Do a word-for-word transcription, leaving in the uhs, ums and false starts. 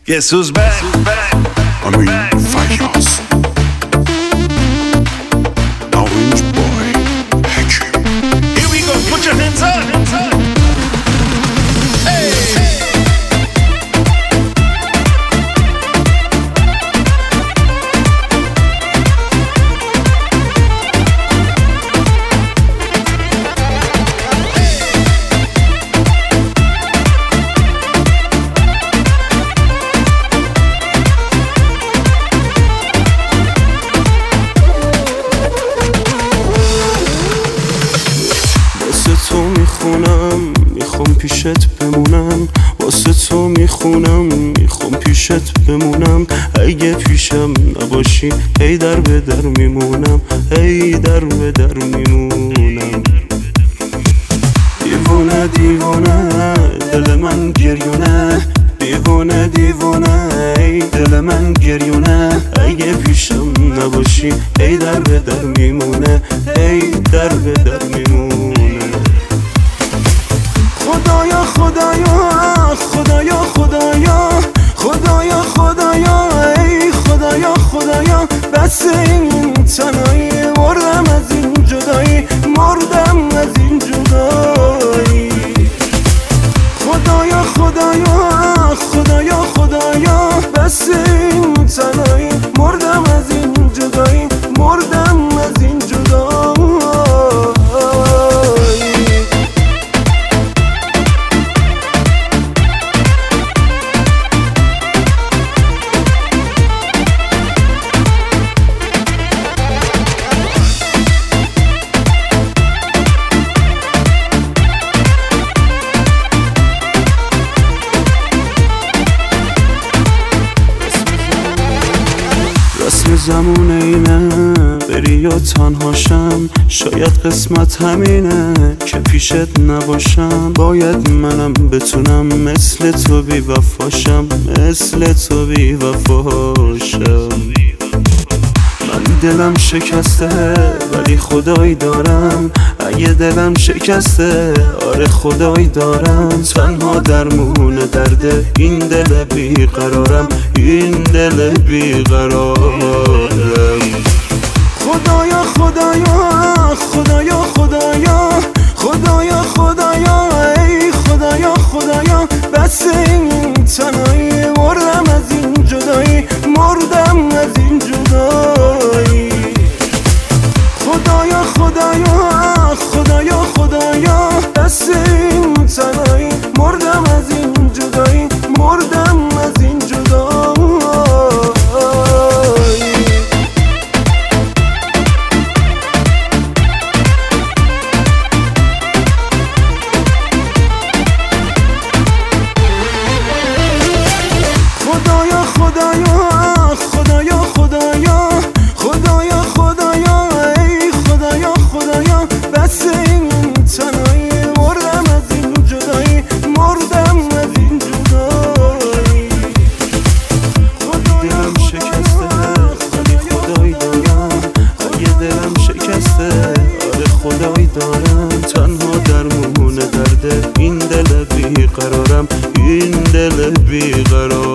Guess who's back? I mean, Fayaz, Orange Boy, Hakim. Here we go, put your hands up. Hey. تو میخونم میخوام پیشت بمونم، واسه تو میخونم میخوام پیشت بمونم. اگه پیشم نباشی هی در به در میمونم، هی در به در میمونم. دیوونه دیوونه دل من گریونه، دیوونه دیوونه ای دل من گریونه. اگه پیشم نباشی هی در به در میمونه، هی در به در میمونه. خدایا خدایا خدایا خدایا خدایا خدایا ای خدایا خدایا، بس این تنهایی مردم از این جدایی، مردم از این جدایی. خدایا خدایا خدایا خدایا، بس این تنهایی مردم از این جدایی، مردم از این جدایی. رسم زمون اینه بری یا تنهاشم، شاید قسمت همینه که پیشت نباشم. باید منم بتونم مثل تو بی وفاشم، مثل تو بی وفاشم. من دلم شکسته ولی خدایی دارم، اگه دلم شکسته آره خدایی دارم. تنها درمون درده این دل بیقرارم، این دل بیقرارم. خدایا خدایا خدایا خدایا خدایا خدایا ای خدایا خدایا، بس این تنهایی مردم از این جدایی، مردم از این جدایی. خدایا خدایا خدایا خدایا، بس این تنهایی مردم از این جدایی، مردم از این جدایی. خدایا خدایا خدایا خدایا خدایا خدایا ای خدایا خدایا، بس این تنهایی مردم از این جدایی، مردم از این جدایی. دلم شکسته ولی خدایی دارم، اگه دلم شکسته آره خدایی دارم. تنها درمون درده این دل بیقرارم، این دل بیقرار.